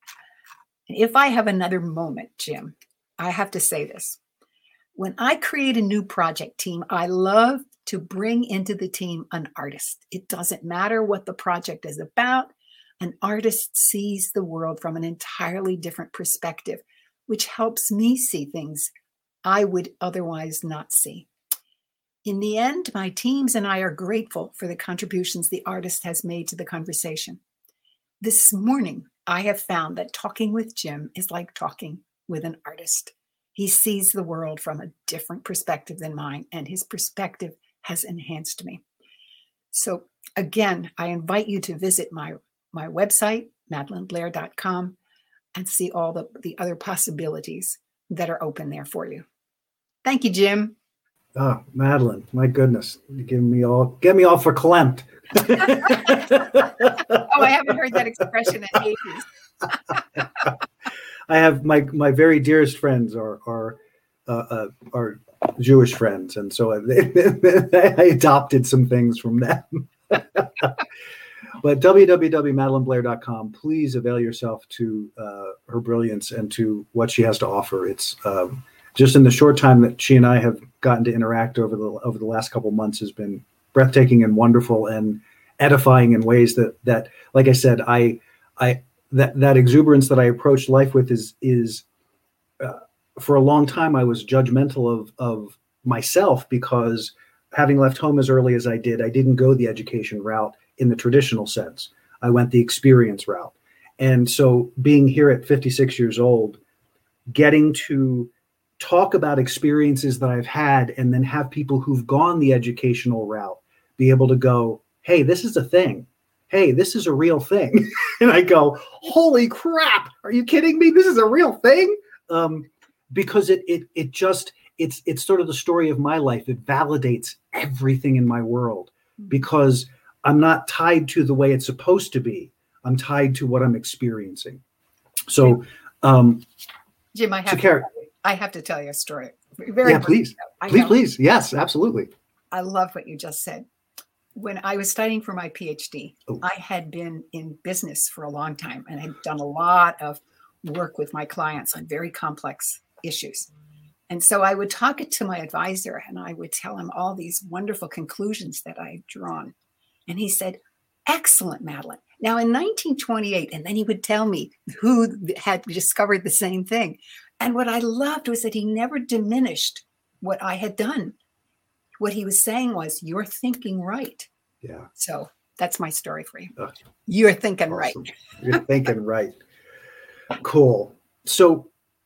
If I have another moment, Jim, I have to say this. When I create a new project team, I love to bring into the team an artist. It doesn't matter what the project is about. An artist sees the world from an entirely different perspective, which helps me see things I would otherwise not see. In the end, my teams and I are grateful for the contributions the artist has made to the conversation. This morning, I have found that talking with Jim is like talking with an artist. He sees the world from a different perspective than mine, and his perspective has enhanced me. So again, I invite you to visit my, my website, madeline blair dot com and see all the, the other possibilities that are open there for you. Thank you, Jim. Oh, Madeline, my goodness. You're giving me all, get me all for Klimt. Oh, I haven't heard that expression in ages. I have my, my very dearest friends are, are, uh, uh, are Jewish friends. And so I, I adopted some things from them. But w w w dot madeline blair dot com, please avail yourself to uh, her brilliance and to what she has to offer. It's um, just in the short time that she and I have gotten to interact over the over the last couple of months has been breathtaking and wonderful and edifying in ways that that, like I said, I I that that exuberance that I approach life with is is uh, for a long time I was judgmental of of myself because having left home as early as I did, I didn't go the education route in the traditional sense. I went the experience route. And so being here at fifty-six years old, getting to talk about experiences that I've had and then have people who've gone the educational route be able to go, hey, this is a thing. Hey, this is a real thing. And I go, holy crap, are you kidding me? This is a real thing? Um, because it it it just, it's it's sort of the story of my life. It validates everything in my world because I'm not tied to the way it's supposed to be. I'm tied to what I'm experiencing. So, um, Jim, I have, so Carrie, to, I have to tell you a story. Very yeah, please, I please, know. please. Yes, absolutely. I love what you just said. When I was studying for my PhD, Oh. I had been in business for a long time and had done a lot of work with my clients on very complex issues. And so I would talk it to my advisor and I would tell him all these wonderful conclusions that I had drawn. And he said, excellent, Madeline. Now in nineteen twenty-eight, and then he would tell me who had discovered the same thing. And what I loved was that he never diminished what I had done. What he was saying was, you're thinking right. Yeah. So that's my story for you. Oh, you're thinking awesome. right. You're thinking right. Cool. So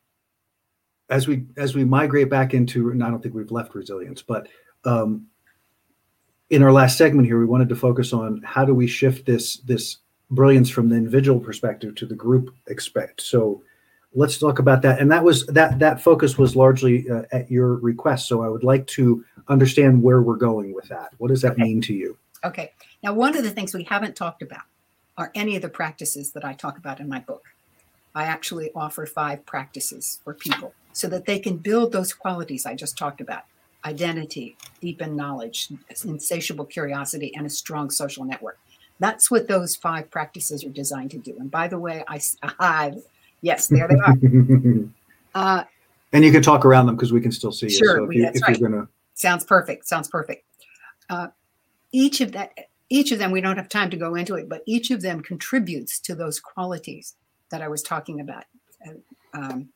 as we as we migrate back into, and I don't think we've left resilience, but um, in our last segment here, we wanted to focus on how do we shift this this brilliance from the individual perspective to the group expect. So let's talk about that. And that was that that focus was largely uh, at your request. So I would like to understand where we're going with that. What does that Okay. mean to you? Okay. Now, one of the things we haven't talked about are any of the practices that I talk about in my book. I actually offer five practices for people so that they can build those qualities I just talked about: identity, deepened knowledge, insatiable curiosity, and a strong social network. That's what those five practices are designed to do. And by the way, I, I yes, there they are. Uh, And you can talk around them because we can still see you. Sure, So if, you, that's if right. you're gonna, Sounds perfect. Sounds perfect. Uh, each of that, each of them, we don't have time to go into it, but each of them contributes to those qualities that I was talking about. Uh, um,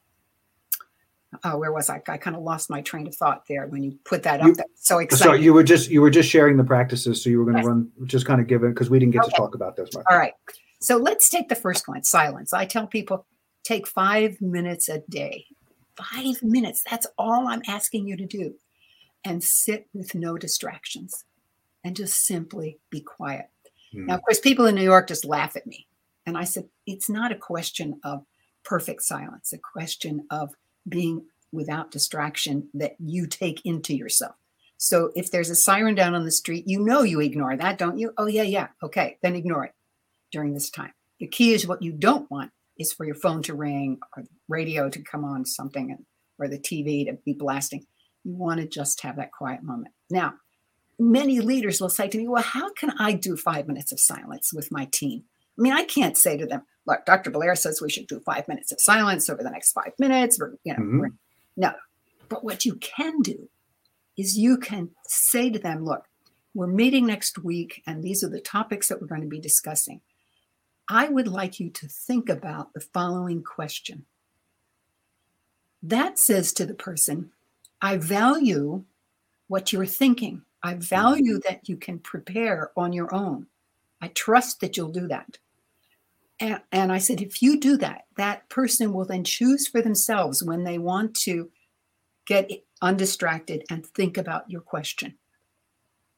uh, where was I? I kind of lost my train of thought there when you put that up. You- There. So exciting. so you were just you were just sharing the practices. So you were going to Yes. run, just kind of give it because we didn't get Okay. to talk about this much. All right. So let's take the first one, silence. I tell people, take five minutes a day. Five minutes. That's all I'm asking you to do. And sit with no distractions and just simply be quiet. Hmm. Now, of course, people in New York just laugh at me. And I said, it's not a question of perfect silence, a question of being without distraction that you take into yourself. So if there's a siren down on the street, you know you ignore that, don't you? Oh, yeah, yeah. Okay, then ignore it during this time. The key is what you don't want is for your phone to ring or the radio to come on something and, or the T V to be blasting. You want to just have that quiet moment. Now, many leaders will say to me, well, how can I do five minutes of silence with my team? I mean, I can't say to them, look, Doctor Blair says we should do five minutes of silence over the next five minutes. Or, you know, Mhm. we're- no. But what you can do is you can say to them, look, we're meeting next week, and these are the topics that we're going to be discussing. I would like you to think about the following question. That says to the person, I value what you're thinking. I value that you can prepare on your own. I trust that you'll do that. And, and I said, if you do that, that person will then choose for themselves when they want to get undistracted and think about your question.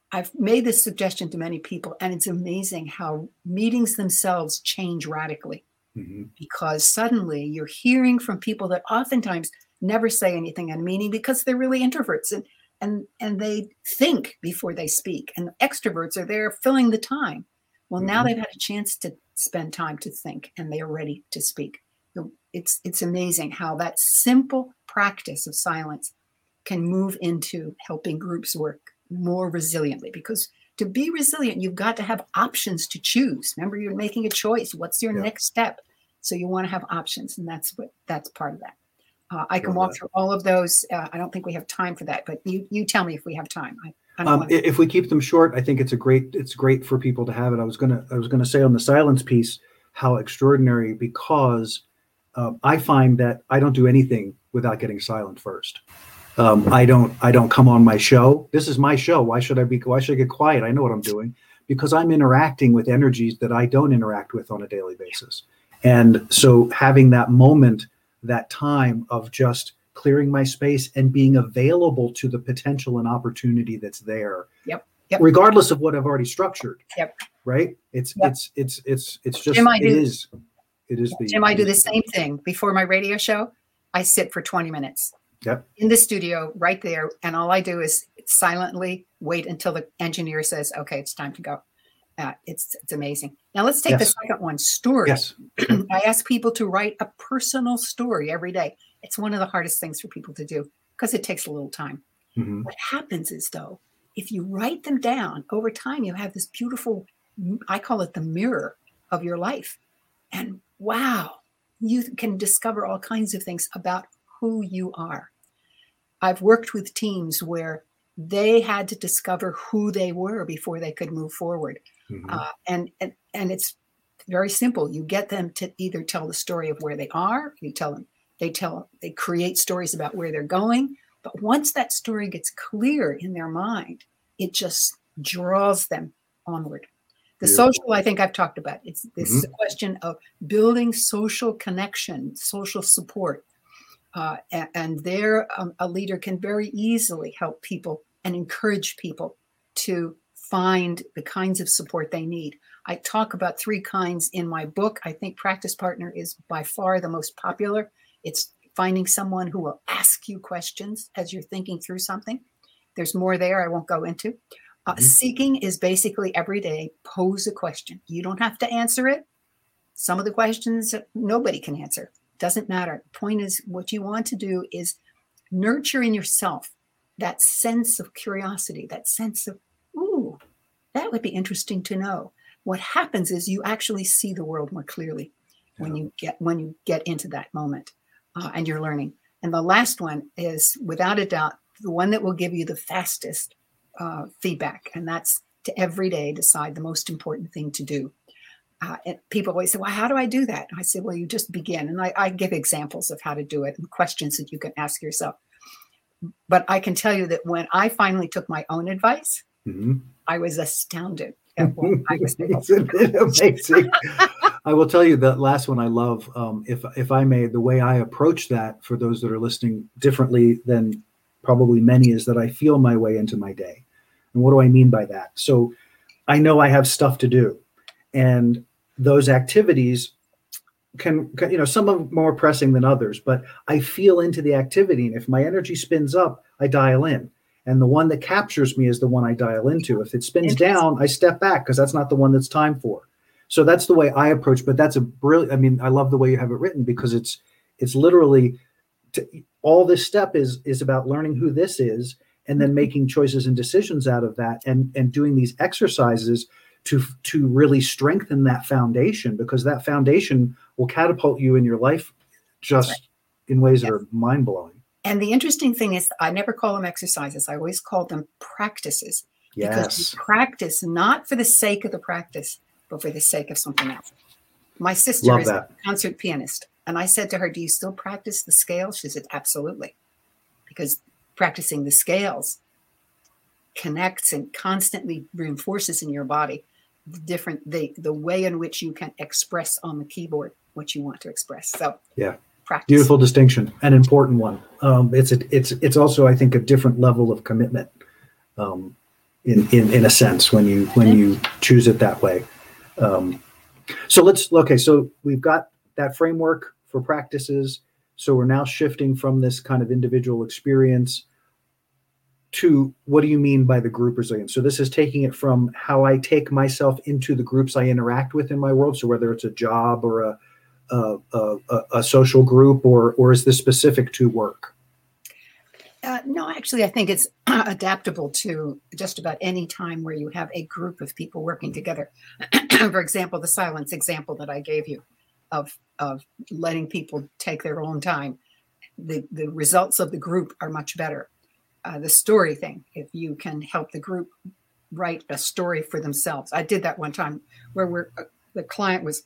I've made this suggestion to many people, and it's amazing how meetings themselves change radically. Mm-hmm. Because suddenly you're hearing from people that oftentimes never say anything at a meeting because they're really introverts and and and they think before they speak, and extroverts are there filling the time. Well, mm-hmm. now they've had a chance to spend time to think, and they are ready to speak. So it's it's amazing how that simple practice of silence can move into helping groups work more resiliently, because to be resilient, you've got to have options to choose. Remember, you're making a choice. What's your yeah. next step? So you want to have options, and that's what that's part of that. Uh, I can walk that. through all of those. Uh, I don't think we have time for that, but you you tell me if we have time. I, I don't um, to... If we keep them short, I think it's a great it's great for people to have it. I was gonna I was gonna say on the silence piece how extraordinary, because uh, I find that I don't do anything without getting silent first. Um, I don't. I don't come on my show. This is my show. Why should I be? Why should I get quiet? I know what I'm doing, because I'm interacting with energies that I don't interact with on a daily basis. And so, having that moment, that time of just clearing my space and being available to the potential and opportunity that's there, yep, yep. regardless of what I've already structured. Yep. Right. It's yep. it's it's it's it's just Jim, I it do, is it is the Jim. I do the same thing before my radio show. I sit for twenty minutes. Yep. In the studio right there. And all I do is silently wait until the engineer says, okay, it's time to go. Uh, it's it's amazing. Now let's take yes. the second one, story. Yes. I ask people to write a personal story every day. It's one of the hardest things for people to do because it takes a little time. Mm-hmm. What happens is, though, if you write them down over time, you have this beautiful, I call it the mirror of your life. And wow, you can discover all kinds of things about who you are. I've worked with teams where they had to discover who they were before they could move forward. Mm-hmm. Uh, and, and and it's very simple. You get them to either tell the story of where they are, you tell them, they tell, they create stories about where they're going. But once that story gets clear in their mind, it just draws them onward. The yeah. social, I think I've talked about. It's this mm-hmm. is a question of building social connection, social support. Uh, and, and there, um, a leader can very easily help people and encourage people to find the kinds of support they need. I talk about three kinds in my book. I think Practice Partner is by far the most popular. It's finding someone who will ask you questions as you're thinking through something. There's more there I won't go into. Uh, mm-hmm. Seeking is basically every day, pose a question. You don't have to answer it. Some of the questions nobody can answer. Doesn't matter. The point is, what you want to do is nurture in yourself that sense of curiosity, that sense of, ooh, that would be interesting to know. What happens is you actually see the world more clearly yeah. when you get when you get into that moment uh, and you're learning. And the last one is, without a doubt, the one that will give you the fastest uh, feedback, and that's to every day decide the most important thing to do. Uh, and people always say, well, how do I do that? I say, well, you just begin. And I, I give examples of how to do it and questions that you can ask yourself. But I can tell you that when I finally took my own advice, mm-hmm. I was astounded at what I was able to do. Amazing. I will tell you that last one I love. Um, if if I may, the way I approach that for those that are listening differently than probably many is that I feel my way into my day. And what do I mean by that? So I know I have stuff to do. And those activities can, can, you know, some are more pressing than others, but I feel into the activity. And if my energy spins up, I dial in. And the one that captures me is the one I dial into. If it spins down, I step back because that's not the one that's time for. So that's the way I approach. But that's a brilliant, I mean, I love the way you have it written, because it's it's literally to, all this step is is about learning who this is and then making choices and decisions out of that, and and doing these exercises to to really strengthen that foundation, because that foundation will catapult you in your life just right. in ways yes. that are mind-blowing. And the interesting thing is, I never call them exercises. I always call them practices. Yes. Because you practice not for the sake of the practice, but for the sake of something else. My sister Love is that. a concert pianist. And I said to her, do you still practice the scales? She said, absolutely. Because practicing the scales connects and constantly reinforces in your body the different the the way in which you can express on the keyboard what you want to express. So yeah, practice. Beautiful distinction, an important one. Um, it's a, it's it's also, I think, a different level of commitment. Um, in, in, in a sense, when you when you choose it that way. Um, so let's, okay, so we've got that framework for practices. So we're now shifting from this kind of individual experience to what do you mean by the group resilience? So this is taking it from how I take myself into the groups I interact with in my world. So whether it's a job or a a, a, a social group, or or is this specific to work? Uh, no, actually, I think it's adaptable to just about any time where you have a group of people working together. For example, the silence example that I gave you of of letting people take their own time. The, the results of the group are much better. Uh, the story thing, if you can help the group write a story for themselves. I did that one time where we're, uh, the client was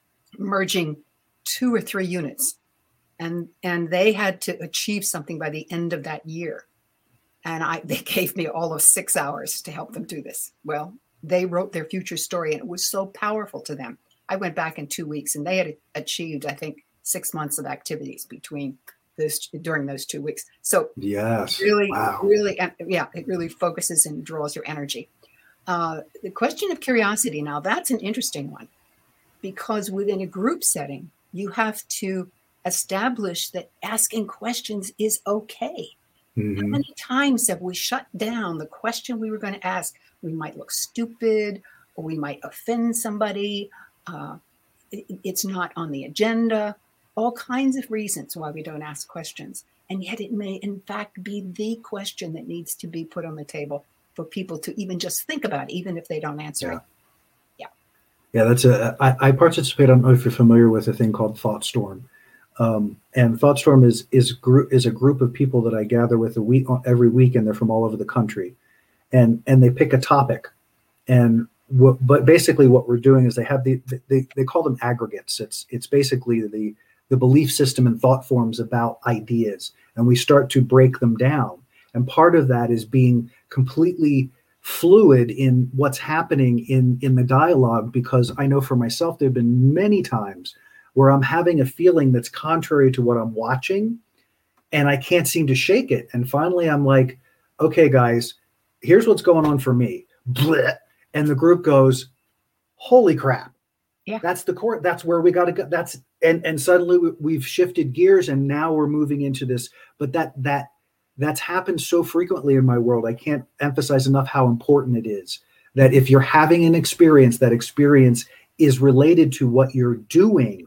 merging two or three units, and and they had to achieve something by the end of that year. And I they gave me all of six hours to help them do this. Well, they wrote their future story, and it was so powerful to them. I went back in two weeks, and they had achieved, I think, six months of activities between those during those two weeks. So yes, really, wow. really, yeah, it really focuses and draws your energy. Uh, the question of curiosity, now that's an interesting one, because within a group setting, you have to establish that asking questions is okay. Mm-hmm. How many times have we shut down the question we were going to ask? We might look stupid, or we might offend somebody. Uh, it, it's not on the agenda. All kinds of reasons why we don't ask questions. And yet it may, in fact, be the question that needs to be put on the table for people to even just think about, even if they don't answer yeah. it. Yeah. Yeah, that's a, I, I participate, I don't know if you're familiar with a thing called ThoughtStorm. Um, and ThoughtStorm is is group is a group of people that I gather with a week every week, and they're from all over the country, and and they pick a topic, and what, but basically what we're doing is they have the they they call them aggregates. It's it's basically the the belief system and thought forms about ideas, and we start to break them down. And part of that is being completely fluid in what's happening in in the dialogue, because I know for myself there have been many times where I'm having a feeling that's contrary to what I'm watching, and I can't seem to shake it. And finally, I'm like, okay, guys, here's what's going on for me. Blech. And the group goes, holy crap. Yeah. That's the core. That's where we got to go. That's, and, and suddenly we've shifted gears, and now we're moving into this, but that, that, that's happened so frequently in my world. I can't emphasize enough how important it is that if you're having an experience, that experience is related to what you're doing.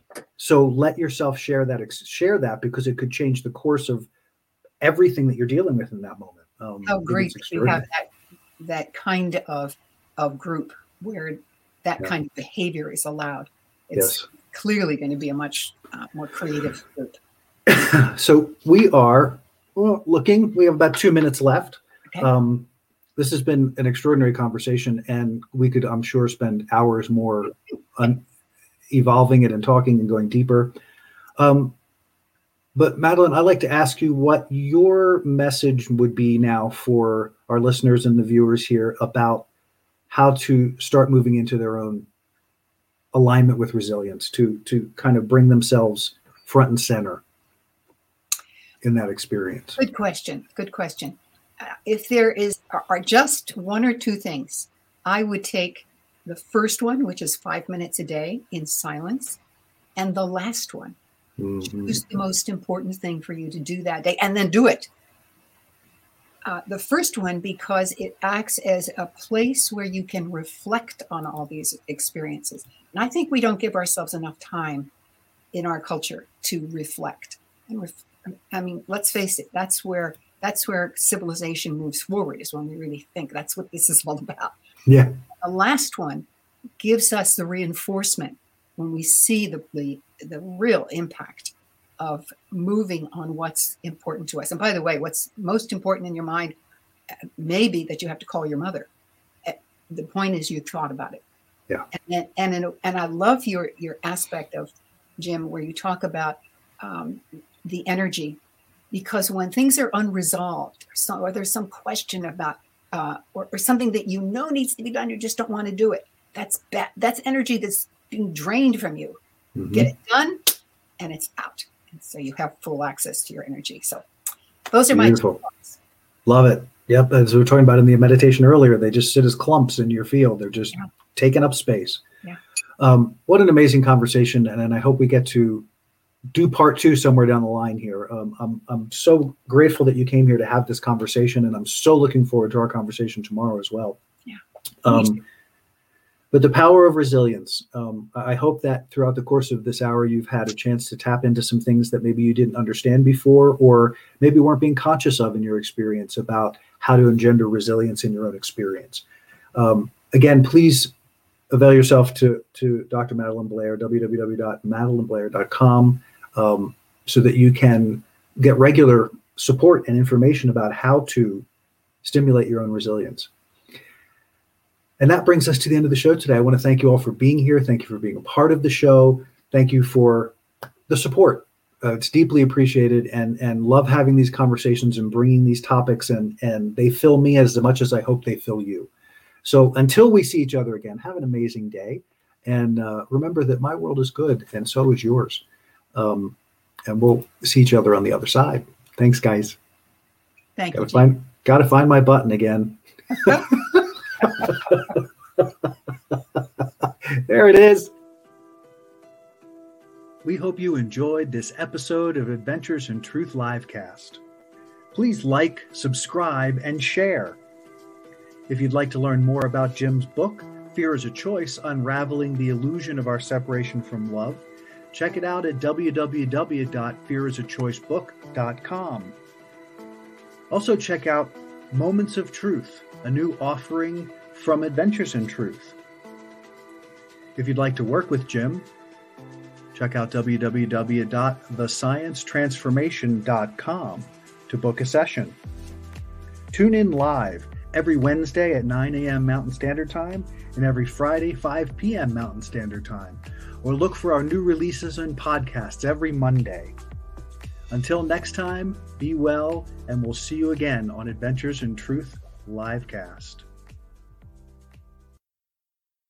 So let yourself share that, share that, because it could change the course of everything that you're dealing with in that moment. Um, How great that you have that, that kind of, of group where that yeah. kind of behavior is allowed. It's yes. clearly going to be a much uh, more creative group. So we are well, looking, we have about two minutes left. Okay. Um, this has been an extraordinary conversation, and we could, I'm sure, spend hours more on evolving it and talking and going deeper. Um, but Madeline, I'd like to ask you what your message would be now for our listeners and the viewers here about how to start moving into their own alignment with resilience, to, to kind of bring themselves front and center in that experience. Good question. Good question. Uh, if there is are just one or two things, I would take the first one, which is five minutes a day in silence, and the last one, mm-hmm. choose the most important thing for you to do that day, and then do it. Uh, the first one, because it acts as a place where you can reflect on all these experiences. And I think we don't give ourselves enough time in our culture to reflect. And ref- I mean, let's face it, that's where that's where civilization moves forward, is when we really think. That's what this is all about. Yeah. The last one gives us the reinforcement when we see the, the the real impact of moving on what's important to us. And by the way, what's most important in your mind may be that you have to call your mother. The point is you thought about it. Yeah. And and and, and I love your your aspect of, Jim, where you talk about um, the energy, because when things are unresolved, or, some, or there's some question about uh, or, or something that you know needs to be done, you just don't want to do it. That's bad. That's energy that's being drained from you. Mm-hmm. Get it done, and it's out. And so you have full access to your energy. So those are Beautiful. my two thoughts. Love it. Yep. As we were talking about in the meditation earlier, they just sit as clumps in your field. They're just yeah. taking up space. Yeah. Um, what an amazing conversation. And, and I hope we get to do part two somewhere down the line here. Um, I'm, I'm so grateful that you came here to have this conversation, and I'm so looking forward to our conversation tomorrow as well. Yeah. Um, but the power of resilience. Um, I hope that throughout the course of this hour, you've had a chance to tap into some things that maybe you didn't understand before, or maybe weren't being conscious of in your experience about how to engender resilience in your own experience. Um, again, please avail yourself to, to Doctor Madeline Blair, w w w dot madeline blair dot com, um, so that you can get regular support and information about how to stimulate your own resilience. And that brings us to the end of the show today. I want to thank you all for being here. Thank you for being a part of the show. Thank you for the support. Uh, it's deeply appreciated, and and love having these conversations and bringing these topics, and and they fill me as much as I hope they fill you. So until we see each other again, have an amazing day, and uh, remember that my world is good, and so is yours. Um, and we'll see each other on the other side. Thanks, guys. Thank gotta you. Find, gotta find my button again. There it is. We hope you enjoyed this episode of Adventures in Truth Livecast. Please like, subscribe, and share. If you'd like to learn more about Jim's book, Fear is a Choice, Unraveling the Illusion of Our Separation from Love, check it out at w w w dot fear is a choice book dot com. Also check out Moments of Truth, a new offering from Adventures in Truth. If you'd like to work with Jim, check out w w w dot the science transformation dot com to book a session. Tune in live every Wednesday at nine a.m. Mountain Standard Time and every Friday, five p.m. Mountain Standard Time, or look for our new releases and podcasts every Monday. Until next time, be well, and we'll see you again on Adventures in Truth Livecast.